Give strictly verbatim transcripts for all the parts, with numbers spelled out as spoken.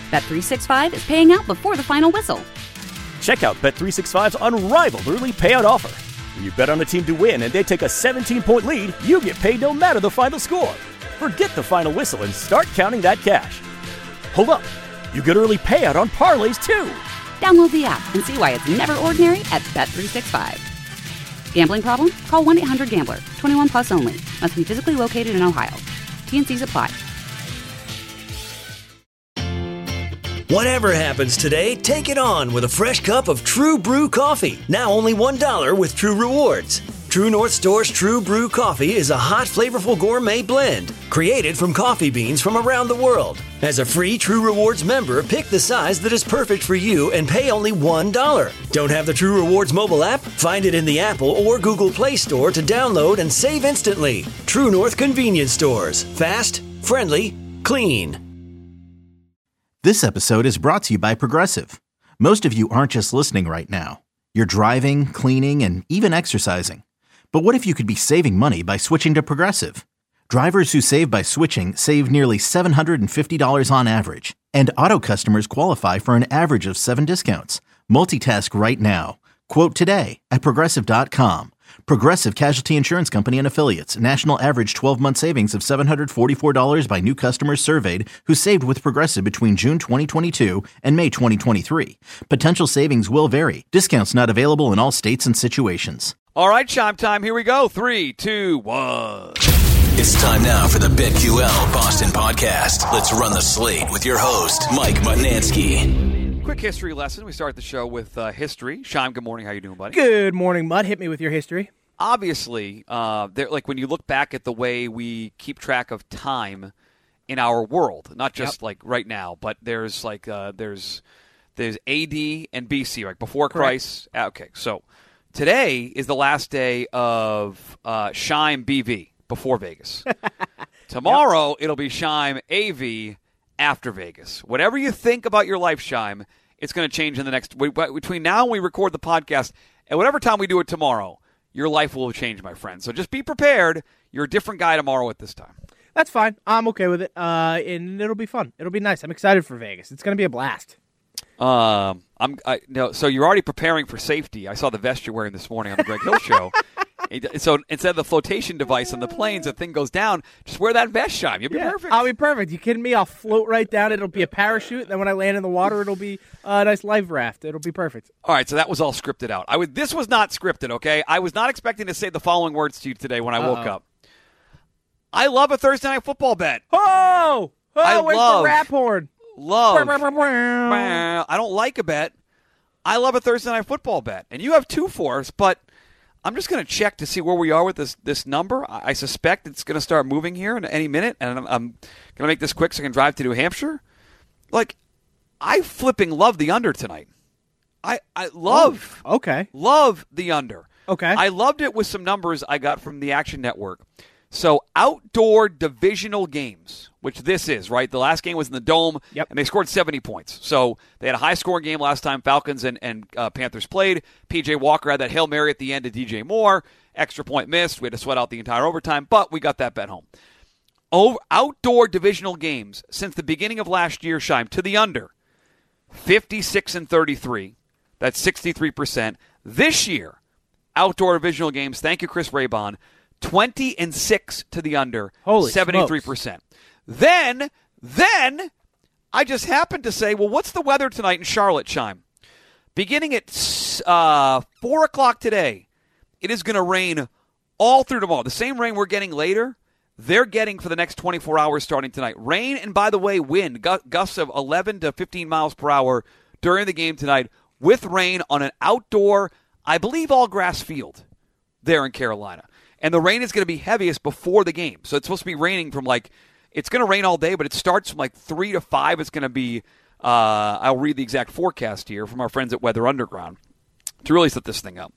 Bet three sixty-five is paying out before the final whistle. Check out Bet three sixty-five's unrivaled early payout offer. When you bet on a team to win and they take a seventeen-point lead, you get paid no matter the final score. Forget the final whistle and start counting that cash. Hold up. You get early payout on parlays, too. Download the app and see why it's never ordinary at Bet three sixty-five. Gambling problem? Call one eight hundred gambler. twenty-one plus only. Must be physically located in Ohio. T N Cs apply. Whatever happens today, take it on with a fresh cup of True Brew coffee. Now only one dollar with True Rewards. True North Store's True Brew coffee is a hot, flavorful gourmet blend created from coffee beans from around the world. As a free True Rewards member, pick the size that is perfect for you and pay only one dollar. Don't have the True Rewards mobile app? Find it in the Apple or Google Play Store to download and save instantly. True North Convenience Stores. Fast, friendly, clean. This episode is brought to you by Progressive. Most of you aren't just listening right now. You're driving, cleaning, and even exercising. But what if you could be saving money by switching to Progressive? Drivers who save by switching save nearly seven hundred fifty dollars on average. And auto customers qualify for an average of seven discounts. Multitask right now. Quote today at Progressive dot com. Progressive Casualty Insurance Company and Affiliates. National average twelve-month savings of seven hundred forty-four dollars by new customers surveyed who saved with Progressive between June twenty twenty-two and May twenty twenty-three. Potential savings will vary. Discounts not available in all states and situations. All right, Chime Time. Here we go. Three, two, one. It's time now for the BetQL Boston Podcast. Let's run the slate with your host, Mike Mutnansky. Quick history lesson. We start the show with uh, history. Chime, good morning. How you doing, buddy? Good morning, Mud. Hit me with your history. Obviously, uh, there, like when you look back at the way we keep track of time in our world, not just yep. like right now, but there's like uh, there's there's A D and B C, like before Christ. Correct. Okay, so today is the last day of uh, Shime B V before Vegas. Tomorrow, yep. it'll be Shime A V after Vegas. Whatever you think about your life, Shime, it's going to change in the next... Between now and we record the podcast, and whatever time we do it tomorrow, your life will change, my friend. So just be prepared. You're a different guy tomorrow at this time. That's fine. I'm okay with it, uh, and it'll be fun. It'll be nice. I'm excited for Vegas. It's going to be a blast. Um, I'm I, no. So you're already preparing for safety. I saw the vest you're wearing this morning on the Greg Hill Show. So instead of the flotation device on the planes, the thing goes down. Just wear that vest, Shime. You'll be yeah, perfect. I'll be perfect. You kidding me? I'll float right down. It'll be a parachute. Then when I land in the water, it'll be a nice life raft. It'll be perfect. All right. So that was all scripted out. I was. This was not scripted. Okay. I was not expecting to say the following words to you today when I Uh-oh. woke up. I love a Thursday night football bet. Oh, oh I where's love, the rap horn? Love. I don't like a bet. I love a Thursday night football bet. And you have two for us, but I'm just going to check to see where we are with this this number. I, I suspect it's going to start moving here in any minute, and I'm, I'm going to make this quick so I can drive to New Hampshire. Like, I flipping love the under tonight. I, I love, oh, okay. love the under. Okay. I loved it with some numbers I got from the Action Network. So outdoor divisional games, which this is, right? The last game was in the Dome, yep. and they scored seventy points. So they had a high-scoring game last time Falcons and, and uh, Panthers played. P J Walker had that Hail Mary at the end to D J Moore. Extra point missed. We had to sweat out the entire overtime, but we got that bet home. Over, outdoor divisional games since the beginning of last year, Shime, to the under, fifty-six and thirty-three. That's sixty-three percent. This year, outdoor divisional games, thank you, Chris Raybon, twenty and six to the under, Holy seventy-three percent. Smokes. Then, then, I just happened to say, well, what's the weather tonight in Charlotte, Chime? Beginning at uh, four o'clock today, it is going to rain all through tomorrow. The same rain we're getting later, they're getting for the next twenty-four hours starting tonight. Rain, and by the way, wind, gusts of eleven to fifteen miles per hour during the game tonight with rain on an outdoor, I believe, all-grass field there in Carolina. And the rain is going to be heaviest before the game. So it's supposed to be raining from like, it's going to rain all day, but it starts from like three to five. It's going to be, uh, I'll read the exact forecast here from our friends at Weather Underground to really set this thing up.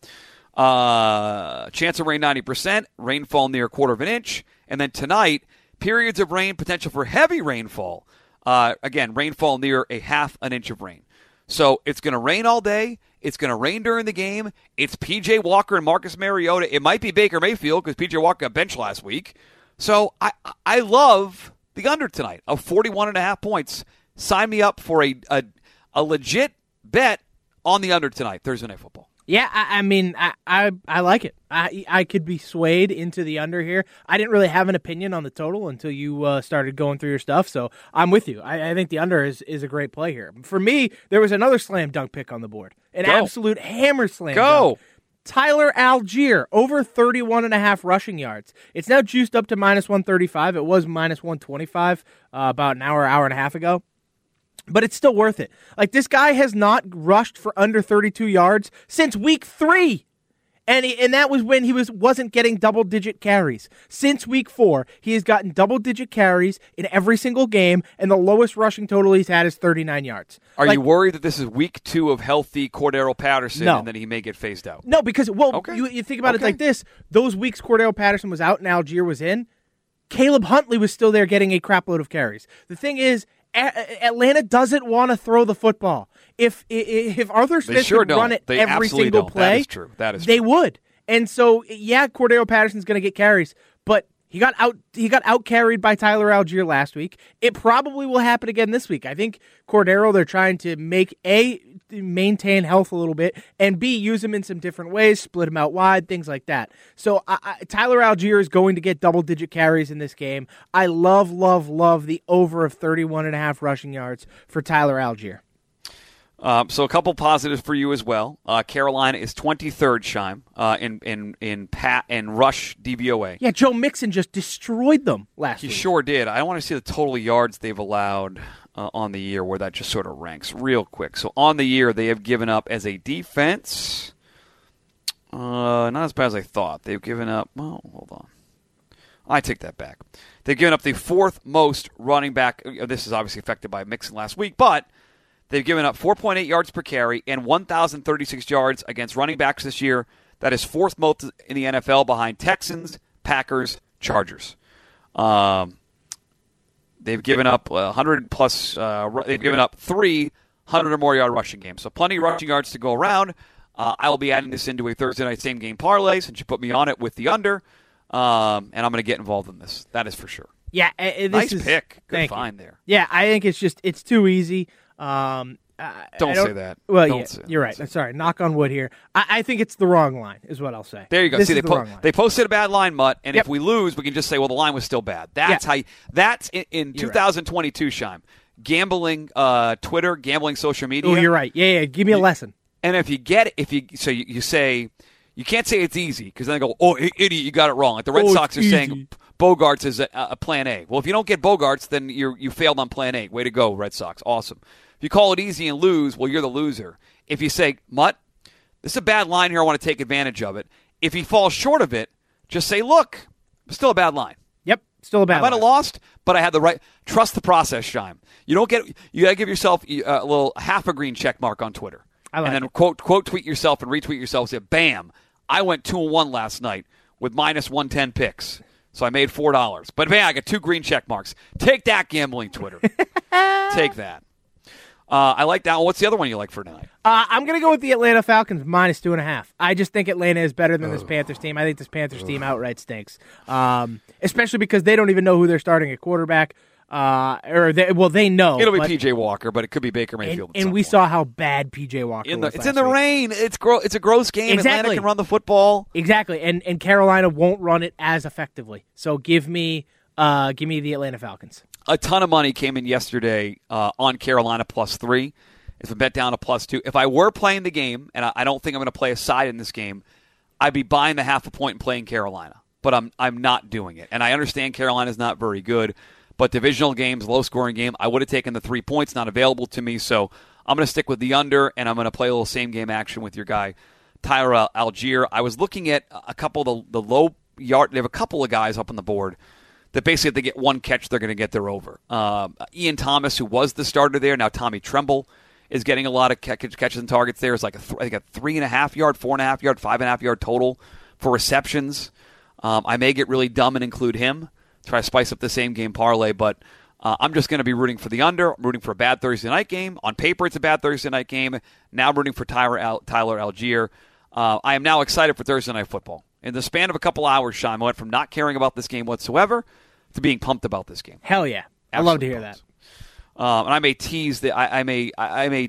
Uh, chance of rain ninety percent, rainfall near a quarter of an inch. And then tonight, periods of rain, potential for heavy rainfall. Uh, again, rainfall near a half an inch of rain. So it's going to rain all day. It's going to rain during the game. It's P J Walker and Marcus Mariota. It might be Baker Mayfield because P J Walker got benched last week. So I I love the under tonight of forty-one and a half points, sign me up for a a, a legit bet on the under tonight, Thursday Night Football. Yeah, I, I mean, I, I I like it. I I could be swayed into the under here. I didn't really have an opinion on the total until you uh, started going through your stuff, so I'm with you. I, I think the under is, is a great play here. For me, there was another slam dunk pick on the board. An Go. absolute hammer slam Go. dunk. Tyler Algier, over thirty-one and a half rushing yards. It's now juiced up to minus one thirty-five. It was minus one twenty-five uh, about an hour, hour and a half ago. But it's still worth it. Like, this guy has not rushed for under thirty-two yards since week three. And he, and that was when he was, wasn't getting double-digit carries. Since week four, he has gotten double-digit carries in every single game, and the lowest rushing total he's had is thirty-nine yards. Are Like, you worried that this is week two of healthy Cordero Patterson No. and that he may get phased out? No, because, well, Okay. you, you think about Okay. it like this. Those weeks Cordero Patterson was out and Algier was in, Caleb Huntley was still there getting a crapload of carries. The thing is, a- Atlanta doesn't want to throw the football. If if, if Arthur Smith sure could don't. run it They every absolutely single don't. That play, is true. That is they true. would. And so, yeah, Cordero Patterson's going to get carries, but he got out he got out carried by Tyler Algier last week. It probably will happen again this week. I think Cordero, they're trying to make A, maintain health a little bit, and B, use him in some different ways, split him out wide, things like that. So I, I, Tyler Algier is going to get double-digit carries in this game. I love, love, love the over of thirty-one and a half rushing yards for Tyler Algier. Um, so a couple positives for you as well. Uh, Carolina is twenty-third, Shime, uh, in in in pat and rush D V O A. Yeah, Joe Mixon just destroyed them last He week. sure did. I want to see the total yards they've allowed uh, on the year, where that just sort of ranks real quick. So on the year, they have given up as a defense, uh, not as bad as I thought. They've given up. Well, hold on. I take that back. They've given up the fourth most running back. This is obviously affected by Mixon last week, but they've given up four point eight yards per carry and one thousand thirty-six yards against running backs this year. That is fourth most in the N F L behind Texans, Packers, Chargers. Um, they've given up one hundred plus. Uh, they've given up three hundred or more yard rushing games. So plenty of rushing yards to go around. Uh, I will be adding this into a Thursday night same game parlay since you put me on it with the under, um, and I'm going to get involved in this. That is for sure. Yeah, uh, this Nice is, pick. Good thank find you. there. Yeah, I think it's just it's too easy. Um, I, Don't I say that. Well, Don't yeah, say that. you're right. I'm sorry. Knock on wood here. I, I think it's the wrong line, is what I'll say. There you go. This See, is they, the po- wrong line. they posted a bad line, Mutt, and Yep. if we lose, we can just say, well, the line was still bad. That's Yeah. how. You, that's in, in You're twenty twenty-two, Shime. Gambling, uh, Twitter, gambling, social media. Oh, you're right. Yeah, yeah. Give me a lesson. And if you get it, if you so you, you say you can't say it's easy because then they go, oh, i- idiot, you got it wrong. Like the Red Oh, it's Sox are saying easy. Bogarts is a, a plan A. Well, if you don't get Bogarts, then you you failed on plan A. Way to go, Red Sox. Awesome. If you call it easy and lose, well, you're the loser. If you say, Mutt, this is a bad line here, I want to take advantage of it. If he falls short of it, just say, look, it's still a bad line. Yep. Still a bad I might have line. lost, but I had the right. Trust the process, Shime. You don't get. You got to give yourself a little half a green check mark on Twitter, I like and then it. quote quote tweet yourself and retweet yourself. And say, bam! I went two and one last night with minus one ten picks, so I made four dollars. But man, I got two green check marks. Take that, gambling Twitter. Take that. Uh, I like that one. What's the other one you like for tonight? Uh, I'm going to go with the Atlanta Falcons minus two and a half. I just think Atlanta is better than this Panthers team. I think this Panthers team outright stinks, um, especially because they don't even know who they're starting at quarterback. Uh, or they, well, they know It'll be but- P J Walker, but it could be Baker And, Mayfield. at and some we point. saw how bad P J Walker In the, was. it's last in the week. rain. It's gro- It's a gross game. Exactly. Atlanta can run the football. Exactly, and and Carolina won't run it as effectively. So give me, uh, give me the Atlanta Falcons. A ton of money came in yesterday uh, on Carolina plus three. It's been bet down to plus two. If I were playing the game, and I, I don't think I'm going to play a side in this game, I'd be buying the half a point and playing Carolina. But I'm I'm not doing it. And I understand Carolina's not very good, but divisional games, low-scoring game, I would have taken the three points, not available to me. So I'm going to stick with the under, and I'm going to play a little same-game action with your guy, Tyler Algier. I was looking at a couple of the, the low yard. They have a couple of guys up on the board that basically if they get one catch, they're going to get their over. Um, Ian Thomas, who was the starter there, now Tommy Tremble is getting a lot of catch, catches and targets there. It's like a, th- I think a three and a half yard, four and a half yard, five and a half yard total for receptions. Um, I may get really dumb and include him, try to spice up the same game parlay, but uh, I'm just going to be rooting for the under. I'm rooting for a bad Thursday night game. On paper, it's a bad Thursday night game. Now I'm rooting for Tyler, Al- Tyler Algier. Uh, I am now excited for Thursday night football. In the span of a couple hours, Sean, I went from not caring about this game whatsoever to being pumped about this game. Hell yeah, I love to Absolutely hear pumped. that. Um, and I may tease the I, I may I, I may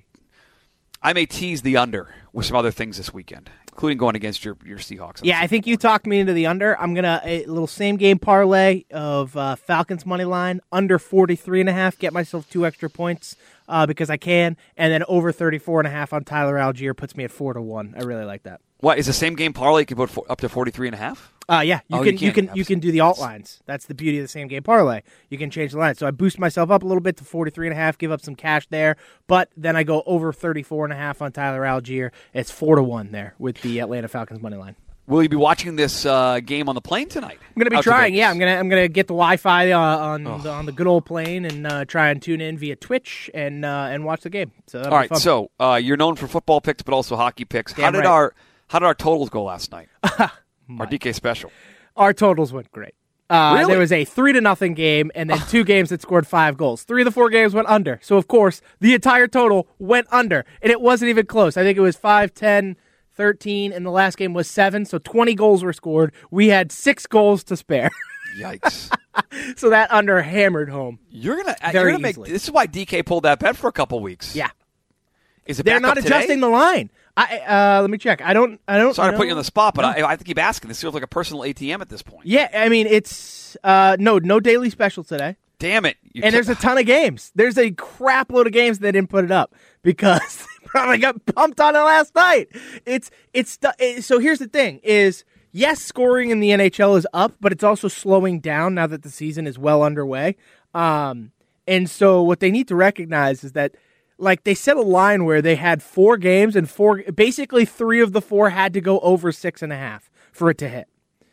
I may tease the under with some other things this weekend, including going against your your Seahawks. Yeah, I think you talked me into the under. I'm gonna a little same game parlay of uh, Falcons money line under forty-three and a half. Get myself two extra points uh, because I can, and then over thirty-four and a half on Tyler Algier puts me at four to one. I really like that. What is the same game parlay? You can put for, up to forty-three and a half. Uh, yeah, you oh, can you, you can you can do the alt lines. That's the beauty of the same game parlay. You can change the line. So I boost myself up a little bit to forty-three and a half, give up some cash there, but then I go over thirty-four and a half on Tyler Algier. It's four to one there with the Atlanta Falcons money line. Will you be watching this uh, game on the plane tonight? I'm going to be trying. Yeah, I'm going to I'm going to get the Wi-Fi uh, on oh. the, on the good old plane and uh, try and tune in via Twitch and uh, and watch the game. So all right. Fun. So uh, you're known for football picks, but also hockey picks. Damn how did right. our how did our totals go last night? Our D K special. Our totals went great. Uh, really? There was a three to nothing game, and then two games that scored five goals. Three of the four games went under. So of course, the entire total went under, and it wasn't even close. I think it was five, ten, thirteen, and the last game was seven. So twenty goals were scored. We had six goals to spare. Yikes! So that under hammered home. You're gonna, Very you're gonna make. easily. This is why D K pulled that bet for a couple weeks. Yeah, is it? they're back not up today? adjusting the line. I uh, let me check. I don't. I don't. Sorry know. to put you on the spot, but No. I, I have to keep asking. This feels like a personal A T M at this point. Yeah, I mean it's uh, no no daily special today. Damn it! You And t- there's a ton of games. There's a crap load of games that didn't put it up because they probably got pumped on it last night. It's it's it, so here's the thing: is yes, scoring in the N H L is up, but it's also slowing down now that the season is well underway. Um, and so what they need to recognize is that, like, they set a line where they had four games and four, basically three of the four had to go over six and a half for it to hit,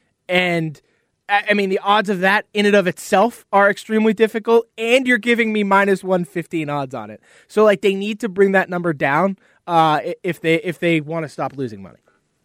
and. I mean, the odds of that in and of itself are extremely difficult, and you're giving me minus one fifteen odds on it. So, like, they need to bring that number down uh, if they if they want to stop losing money.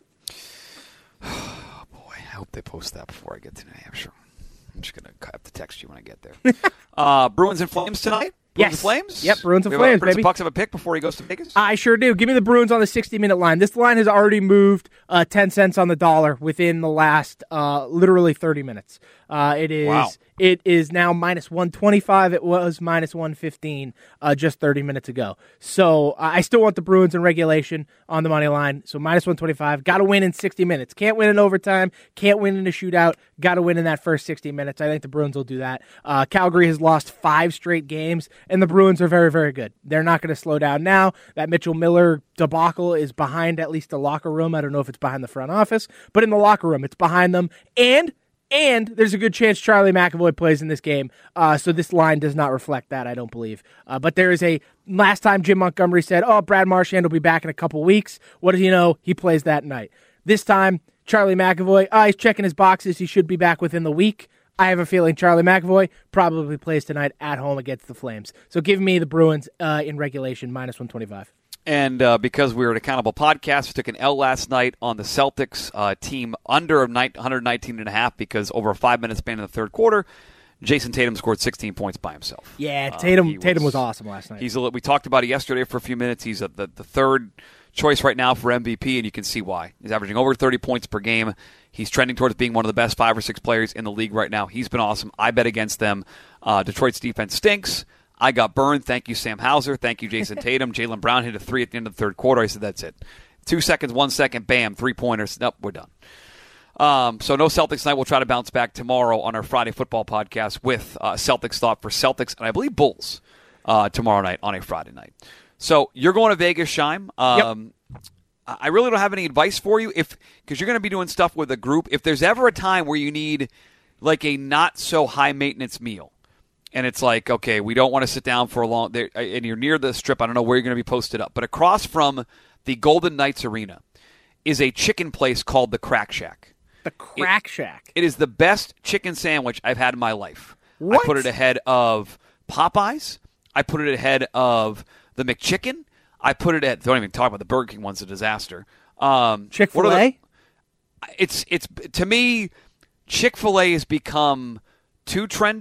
Oh, boy, I hope they post that before I get to New Hampshire. I'm just going to have to text you when I get there. uh, Bruins and Flames tonight? Bruins Yes. and Flames? Yep, Bruins and we have Flames, Prince baby. of Pucks have a pick before he goes to Vegas? I sure do. Give me the Bruins on the sixty-minute line. This line has already moved uh, ten cents on the dollar within the last uh, literally thirty minutes. Uh, it is Wow. it is now minus one twenty-five. It was minus one fifteen uh, just thirty minutes ago. So uh, I still want the Bruins in regulation on the money line. So minus one twenty-five. Got to win in sixty minutes. Can't win in overtime. Can't win in a shootout. Got to win in that first sixty minutes. I think the Bruins will do that. Uh, Calgary has lost five straight games, and the Bruins are very, very good. They're not going to slow down now. That Mitchell Miller debacle is behind at least the locker room. I don't know if it's behind the front office, but in the locker room, it's behind them. And And there's a good chance Charlie McAvoy plays in this game, uh, so this line does not reflect that, I don't believe. Uh, but there is a, last time Jim Montgomery said, oh, Brad Marchand will be back in a couple weeks. What does he know? He plays that night. This time, Charlie McAvoy, uh, he's checking his boxes. He should be back within the week. I have a feeling Charlie McAvoy probably plays tonight at home against the Flames. So give me the Bruins uh, in regulation, minus one twenty-five. And uh, because we were an accountable podcast, we took an L last night on the Celtics uh, team under one nineteen and a half because over a five-minute span in the third quarter, Jason Tatum scored sixteen points by himself. Yeah, Tatum uh, Tatum was, was awesome last night. He's a, we talked about it yesterday for a few minutes. He's a, the, the third choice right now for M V P, and you can see why. He's averaging over thirty points per game. He's trending towards being one of the best five or six players in the league right now. He's been awesome. I bet against them. Uh, Detroit's defense stinks. I got burned. Thank you, Sam Hauser. Thank you, Jason Tatum. Jaylen Brown hit a three at the end of the third quarter. I said, that's it. Two seconds, one second, bam, three-pointers. Nope, we're done. Um, so no Celtics tonight. We'll try to bounce back tomorrow on our Friday football podcast with uh, Celtics thought for Celtics and I believe Bulls uh, tomorrow night on a Friday night. So you're going to Vegas, Shime. Um, yep. I really don't have any advice for you if because you're going to be doing stuff with a group. If there's ever a time where you need like a not-so-high-maintenance meal, and it's like, okay, we don't want to sit down for a long – and you're near the strip. I don't know where you're going to be posted up. But across from the Golden Knights Arena is a chicken place called the Crack Shack. The Crack it, Shack. It is the best chicken sandwich I've had in my life. What? I put it ahead of Popeyes. I put it ahead of the McChicken. I put it at – don't even talk about the Burger King one's a disaster. Um, Chick-fil-A? It's, it's – to me, Chick-fil-A has become too trendo.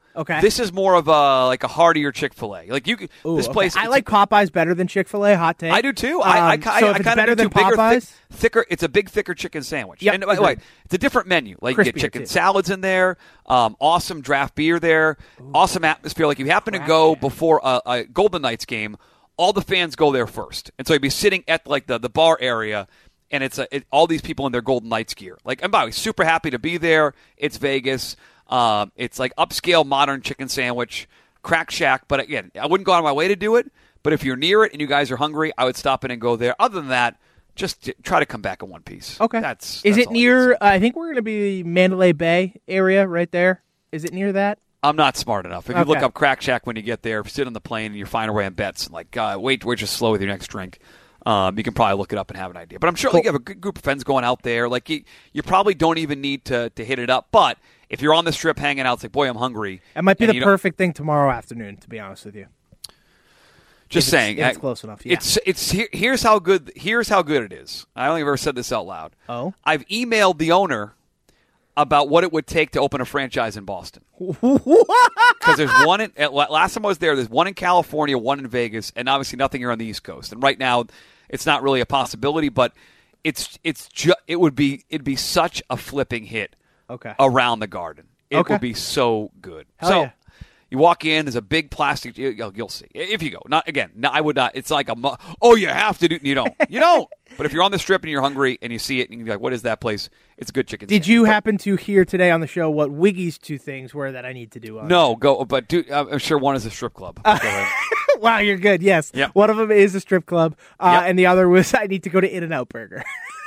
Okay. This is more of a like a heartier Chick-fil-A. Like you, Ooh, this okay. place. I like Popeyes better than Chick-fil-A. Hot take. I do too. I, I, Um, I, so I, if I it's kind better of do than bigger, thick, Popeyes? thicker. It's a big, thicker chicken sandwich. Yep, and by the way, it's a different menu. Like you get Crispier, chicken too. salads in there, um, awesome draft beer there, awesome atmosphere. Like if you happen to go before a, a Golden Knights game, all the fans go there first, and so you'd be sitting at like the, the bar area. And it's a, it, all these people in their Golden Knights gear. Like, I'm by the way, super happy to be there. It's Vegas. Um, it's like upscale, modern chicken sandwich, Crack Shack. But again, I wouldn't go out of my way to do it. But if you're near it and you guys are hungry, I would stop in and go there. Other than that, just t- try to come back in one piece. Okay. That's, Is that's it all near? I Uh, I think we're going to be Mandalay Bay area right there. Is it near that? I'm not smart enough. If you Okay. look up Crack Shack when you get there, sit on the plane and you're finding away on bets, and like, uh, wait, wait, just slow with your next drink. Um, you can probably look it up and have an idea. But I'm sure Cool. like, you have a good group of friends going out there. Like you, you probably don't even need to, to hit it up. But if you're on the strip hanging out, it's like, boy, I'm hungry. It might be And the you don't- perfect thing tomorrow afternoon, to be honest with you. Just If it's- saying, if it's I- close enough, yeah. It's it's here, here's how good here's how good it is. I don't think I've ever said this out loud. Oh? I've emailed the owner about what it would take to open a franchise in Boston. Because there's one in, at, last time I was there, there's one in California, one in Vegas, and obviously nothing here on the East Coast. And right now, it's not really a possibility, but it's it's ju- it would be it'd be such a flipping hit Okay. around the Garden. It Okay. would be so good. Hell so yeah. you walk in, there's a big plastic. you- You'll, you'll see if you go. Not again. No, I would not. It's like a mu- oh, you have to do. You don't. You don't. But if you're on the strip and you're hungry and you see it and you're like, what is that place? It's a good chicken. Did sandwich. you But- happen to hear today on the show what Wiggy's two things were that I need to do? On No, go. But dude, I'm sure one is a strip club. Go ahead. Wow, you're good. Yes. Yep. One of them is a strip club, uh, Yep. and the other was I need to go to In-N-Out Burger.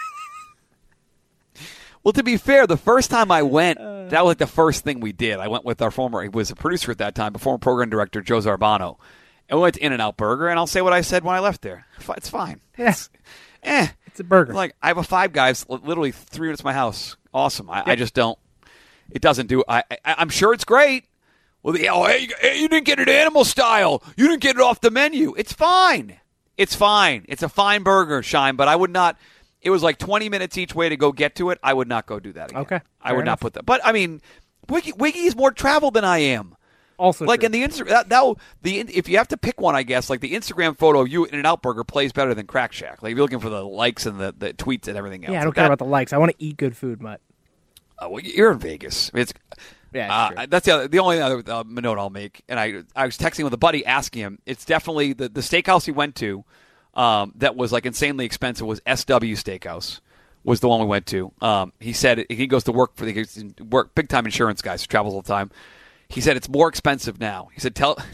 Well, to be fair, the first time I went, that was like the first thing we did. I went with our former, he was a producer at that time, the former program director, Joe Zarbano. And we went to In-N-Out Burger, and I'll say what I said when I left there. Fi- It's fine. Yeah. It's, eh. It's a burger. Like, I have a Five Guys li- literally three minutes from my house. Awesome. I, I just don't, it doesn't do, I, I, I'm sure it's great. Well, the, oh, hey, you, hey, you didn't get it animal style. You didn't get it off the menu. It's fine. It's fine. It's a fine burger, Shine, but I would not. It was like twenty minutes each way to go get to it. I would not go do that again. Okay, I fair would enough. not put that. But, I mean, Wiggy, Wiggy is more traveled than I am. Also, Like true. in the Insta- that, that the if you have to pick one, I guess like the Instagram photo of you in an out burger plays better than Crack Shack. Like if you're looking for the likes and the, the tweets and everything else. yeah, I don't Like care that- about the likes. I want to eat good food, Mutt. Uh, well, you're in Vegas. It's Yeah, it's uh, true. that's the other, the only other uh, note I'll make. And I I was texting with a buddy asking him. It's definitely the the steakhouse he went to um, that was like insanely expensive was S W Steakhouse. Was the one we went to. Um, he said he goes to work for the he's in work big time insurance guy, so travels all the time. He said it's more expensive now. He said tell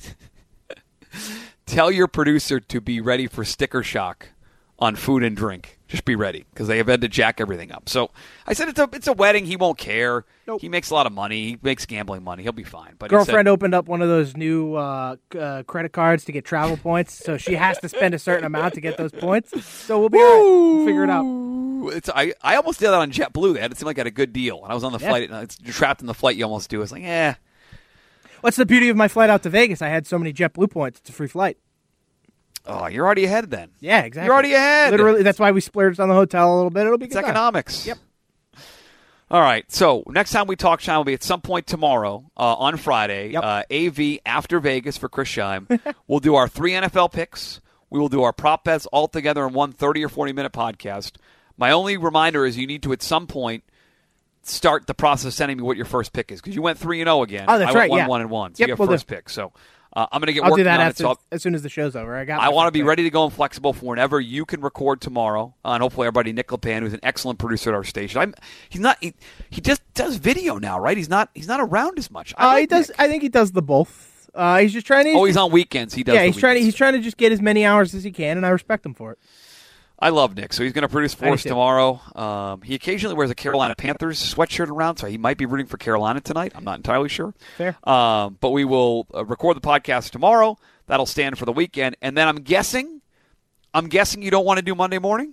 tell your producer to be ready for sticker shock on food and drink. Just be ready because they have had to jack everything up. So I said it's a it's a wedding. He won't care. Nope. He makes a lot of money. He makes gambling money. He'll be fine. But he Girlfriend said, opened up one of those new uh, c- uh, credit cards to get travel points, so she has to spend a certain amount to get those points. So we'll be all right. We'll figure it out. Ooh, It's, I, I almost did that on JetBlue. They had it seemed like I had a good deal. And I was on the Yeah. flight. And it's you're trapped in the flight. You almost do. It's like, eh. What's the beauty of my flight out to Vegas? I had so many JetBlue points. It's a free flight. Oh, you're already ahead then. Yeah, exactly. You're already ahead. Literally, that's why we splurged on the hotel a little bit. It'll be It's good time. economics. Yep. All right. So next time we talk, Shine will be at some point tomorrow uh, on Friday. Yep. Uh, A V after Vegas for Chris Scheim. We'll do our three N F L picks. We will do our prop bets all together in one thirty or forty minute podcast. My only reminder is you need to at some point start the process of sending me what your first pick is because you went three and zero again. Oh, that's I right, went one yeah. one and one. So Yep, you have we'll first do. pick. So uh, I'm going to get I'll working do that on after, it. So as soon as the show's over. I got. I my want to first be pick. ready to go and flexible for whenever you can record tomorrow. Uh, and hopefully everybody, Nick LePan, who's an excellent producer at our station. I'm, he's not. He, he just does video now, right? He's not. He's not around as much. I Uh, like he does. Nick. I think he does the both. Uh, he's just trying to. Oh, he's on weekends. He does. Yeah, the he's trying to. weekends. He's trying to just get as many hours as he can, and I respect him for it. I love Nick, so he's going to produce for I do us too. tomorrow. Um, he occasionally wears a Carolina Panthers sweatshirt around, so he might be rooting for Carolina tonight. I'm not entirely sure. Fair. Um, but we will uh, record the podcast tomorrow. That'll stand for the weekend, and then I'm guessing, I'm guessing you don't want to do Monday morning.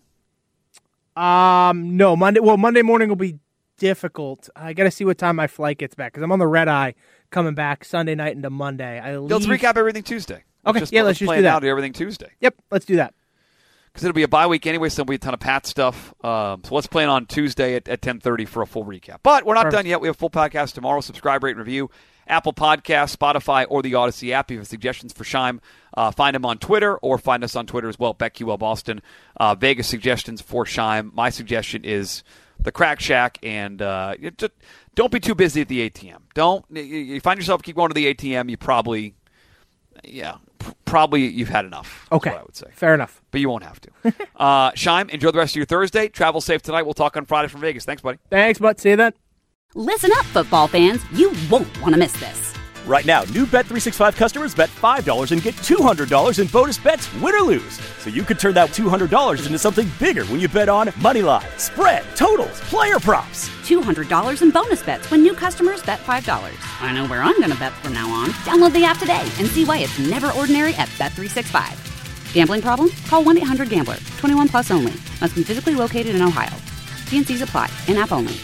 Um, no Monday. Well, Monday morning will be difficult. I got to see what time my flight gets back because I'm on the red eye coming back Sunday night into Monday. I leave. Let's recap everything Tuesday. Okay, just, yeah, let's just play do it that. out to everything Tuesday. Yep, let's do that. Because it'll be a bye week anyway, so there'll be a ton of Pat stuff. Um, so let's plan on Tuesday at, at ten thirty for a full recap. But we're not Perfect. done yet. We have a full podcast tomorrow. Subscribe, rate, and review Apple Podcasts, Spotify, or the Odyssey app. If you have suggestions for Scheim, uh, find him on Twitter or find us on Twitter as well, BetQL Boston. Uh, Vegas suggestions for Scheim. My suggestion is the Crack Shack, and uh, just don't be too busy at the A T M. Don't you find yourself keep going to the A T M, you probably, yeah, p- probably you've had enough. Okay, I would say fair enough, but you won't have to. uh, Scheim, enjoy the rest of your Thursday. Travel safe tonight. We'll talk on Friday from Vegas. Thanks, buddy. Thanks, bud. See you then. Listen up, football fans. You won't want to miss this. Right now, new Bet three sixty-five customers bet five dollars and get two hundred dollars in bonus bets, win or lose. So you could turn that two hundred dollars into something bigger when you bet on money line, spread, totals, player props. two hundred dollars in bonus bets when new customers bet five dollars. I know where I'm going to bet from now on. Download the app today and see why it's never ordinary at Bet three sixty-five. Gambling problem? Call one eight hundred gambler. twenty-one plus only. Must be physically located in Ohio. T N Cs apply. In-app only.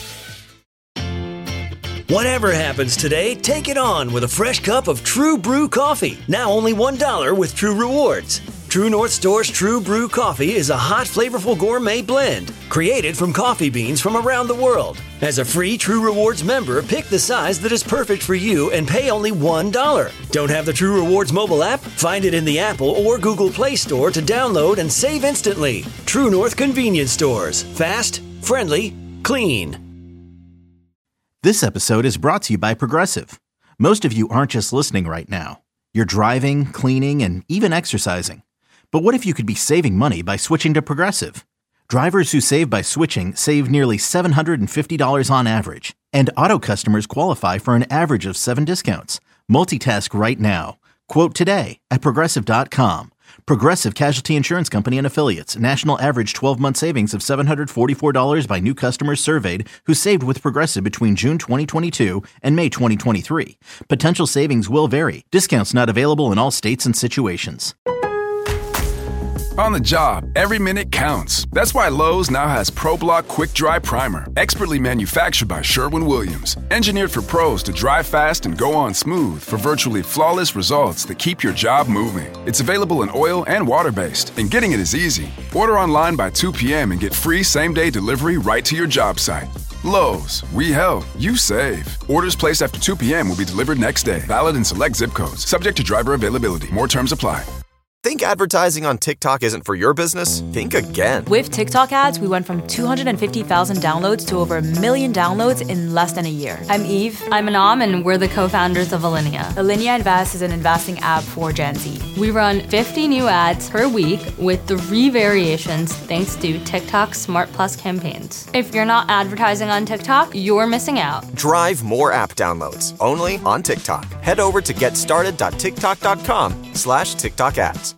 Whatever happens today, take it on with a fresh cup of True Brew coffee. Now only one dollar with True Rewards. True North Store's True Brew coffee is a hot, flavorful gourmet blend created from coffee beans from around the world. As a free True Rewards member, pick the size that is perfect for you and pay only one dollar. Don't have the True Rewards mobile app? Find it in the Apple or Google Play Store to download and save instantly. True North Convenience Stores. Fast, friendly, clean. This episode is brought to you by Progressive. Most of you aren't just listening right now. You're driving, cleaning, and even exercising. But what if you could be saving money by switching to Progressive? Drivers who save by switching save nearly seven hundred fifty dollars on average. And auto customers qualify for an average of seven discounts. Multitask right now. Quote today at Progressive dot com. Progressive Casualty Insurance Company and Affiliates. National average twelve-month savings of seven hundred forty-four dollars by new customers surveyed who saved with Progressive between June twenty twenty-two and May twenty twenty-three. Potential savings will vary. Discounts not available in all states and situations. On the job, every minute counts. That's why Lowe's now has ProBlock Quick Dry Primer, expertly manufactured by Sherwin-Williams. Engineered for pros to dry fast and go on smooth for virtually flawless results that keep your job moving. It's available in oil and water-based, and getting it is easy. Order online by two p.m. and get free same-day delivery right to your job site. Lowe's, we help, you save. Orders placed after two p.m. will be delivered next day. Valid in select zip codes. Subject to driver availability. More terms apply. Think advertising on TikTok isn't for your business? Think again. With TikTok ads, we went from two hundred fifty thousand downloads to over a million downloads in less than a year. I'm Eve. I'm Anam, and we're the co-founders of Alinea. Alinea Invest is an investing app for Gen Z. We run fifty new ads per week with three variations thanks to TikTok's Smart Plus campaigns. If you're not advertising on TikTok, you're missing out. Drive more app downloads, only on TikTok. Head over to getstarted dot tiktok dot com slash TikTok ads.